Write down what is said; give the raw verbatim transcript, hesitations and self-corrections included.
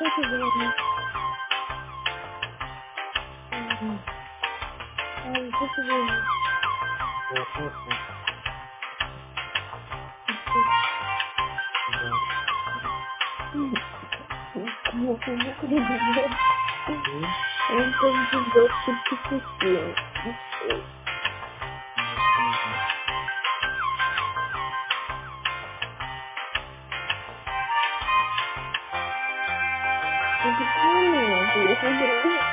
tô vendo. Hum, ai, eu tô vendo. É, é, é. Já. Como eu não queria dizer. Sim. Eu não dizer tipo suficiente. Não sei. Não, entendi. Eu fico caminhando. Eu tô vendo.